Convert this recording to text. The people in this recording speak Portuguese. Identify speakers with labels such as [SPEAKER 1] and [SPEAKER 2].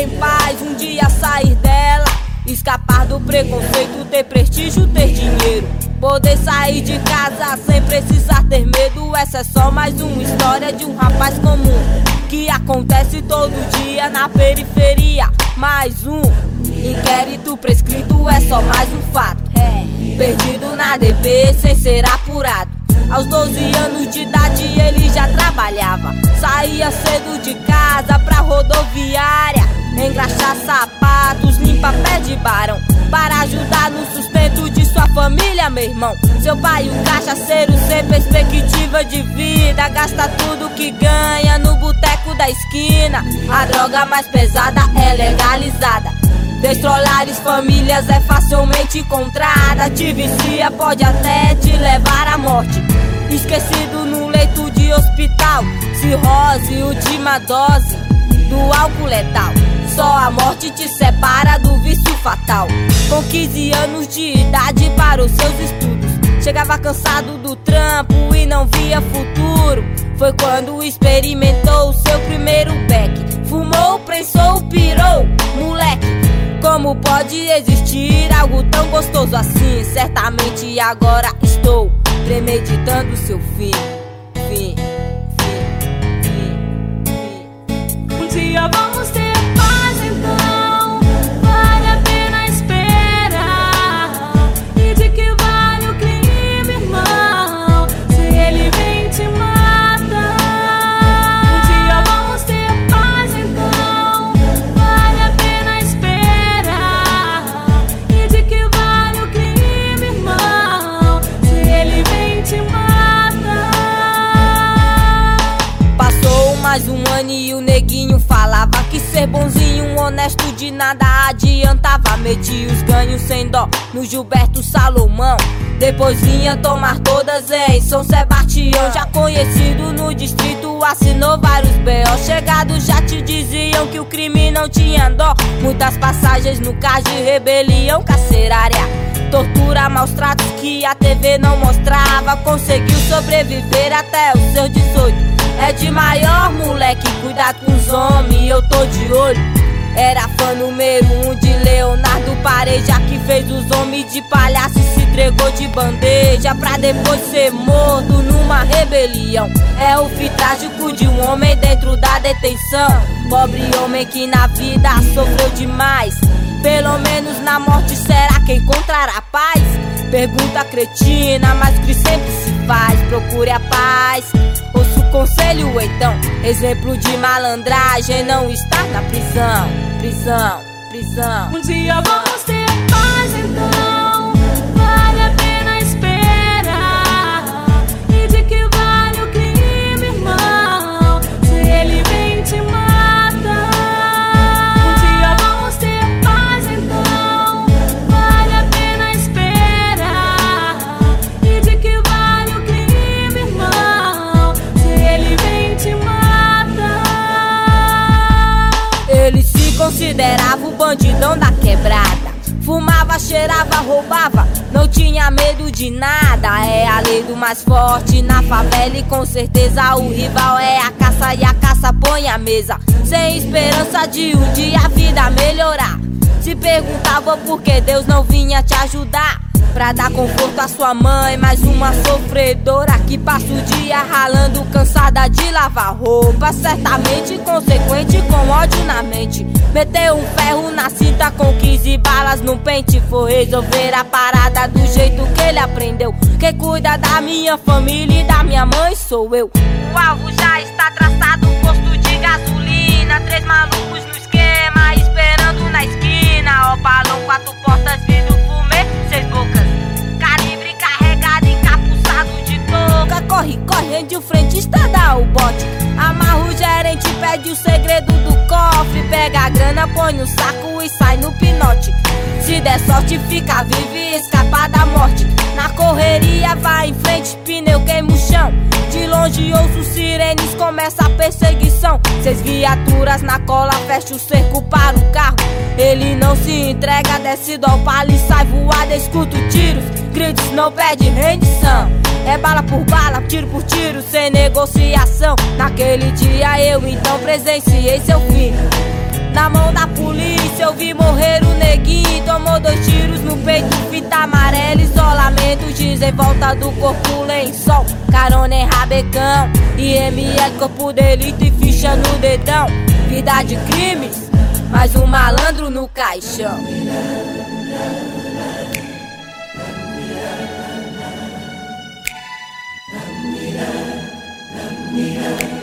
[SPEAKER 1] em paz, um dia sair dela, escapar do preconceito, ter prestígio, ter dinheiro, poder sair de casa sem precisar ter medo. Essa é só mais uma história de um rapaz comum que acontece todo dia na periferia. Mais um inquérito prescrito, é só mais um fato. Perdido na DP sem ser apurado. Aos 12 anos de idade ele já trabalhava, saía cedo de casa pra rodoviária, engraxar sapatos, limpar pé de barão, para ajudar no sustento de sua família, meu irmão. Seu pai, um cachaceiro sem perspectiva de vida, gasta tudo que ganha no boteco da esquina. A droga mais pesada é legalizada, destrolares famílias é facilmente encontrada. Te vicia, pode até te levar à morte. Esquecido no leito de hospital, cirrose, última dose do álcool letal. Só a morte te separa do vício fatal. Com 15 anos de idade para os seus estudos, chegava cansado do trampo e não via futuro. Foi quando experimentou o seu primeiro beck. Fumou, prensou, pirou, moleque. Como pode existir algo tão gostoso assim? Certamente agora estou premeditando seu fim.
[SPEAKER 2] Um dia vamos ter paz, então vale a pena esperar. E de que vale o crime, irmão, se ele vem te matar? Um dia vamos ter paz, então vale a pena esperar. E de que vale o crime, irmão, se ele vem te matar?
[SPEAKER 1] Passou mais um ano e o neguinho falava que ser bonzinho, honesto de nada adiantava. Metia os ganhos sem dó no Gilberto Salomão, depois vinha tomar todas em São Sebastião. Já conhecido no distrito, assinou vários B.O. Chegados já te diziam que o crime não tinha dó. Muitas passagens no cais de rebelião carcerária, tortura, maus tratos que a TV não mostrava. Conseguiu sobreviver até os seus 18. É de maior, moleque, cuidado com os homens, eu tô de olho. Era fã número 1 de Leonardo Pareja, que fez os homens de palhaço e se entregou de bandeja pra depois ser morto numa rebelião. É o fim trágico de um homem dentro da detenção. Pobre homem que na vida sofreu demais. Pelo menos na morte será que encontrará paz? Pergunta cretina, mas o que sempre se faz? Procure a paz, ouça o conselho então. Exemplo de malandragem, não estar na prisão.
[SPEAKER 2] Um dia vamos ter paz, então vale a pena esperar. E de que vale o crime, irmão, se ele vem te matar? Um dia vamos ter paz, então vale a pena esperar. E de que vale o crime, irmão, se ele vem te matar?
[SPEAKER 1] Ele se considerava o bandidão da quebrada. Fumava, cheirava, roubava, não tinha medo de nada. É a lei do mais forte na favela e com certeza o rival é a caça e a caça põe a mesa. Sem esperança de um dia a vida melhorar. Se perguntava por que Deus não vinha te ajudar, pra dar conforto à sua mãe, mais uma sofredora que passa o dia ralando, cansada de lavar roupa, certamente inconsequente, com ódio na mente. Meteu um ferro na cinta com 15 balas no pente. Foi resolver a parada do jeito que ele aprendeu. Quem cuida da minha família e da minha mãe sou eu. O alvo já está traçado, posto de gasolina. 3 malucos no esquema, esperando na esquina. Opalão, 4 portas, vidro, fumê, 6 bocas. Calibre carregado, encapuçado de touca. Corre, corre, onde o frentista dá o bote. Amarra o gerente, pede o segredo do cofre. Pega a grana, põe no saco e sai no pinote. Se der sorte, fica vivo e escapa da morte. Na correria, vai em frente, pneu queima o chão. De longe ouço sirenes, começa a perseguição. 6 viaturas na cola, fecha o cerco para o carro. Ele não se entrega, desce do Opala e sai voada. Escuto tiros, gritos, não pede rendição. É bala por bala, tiro por tiro, sem negociação. Naquele dia eu então presenciei seu fim. Na mão da polícia eu vi morrer o neguinho. Tomou 2 tiros no peito, fita amarela, isolamento, giz em volta do corpo, lençol, carona em rabecão, IML, corpo delito e ficha no dedão. Vida de crimes, mais um malandro no caixão.
[SPEAKER 2] Yeah.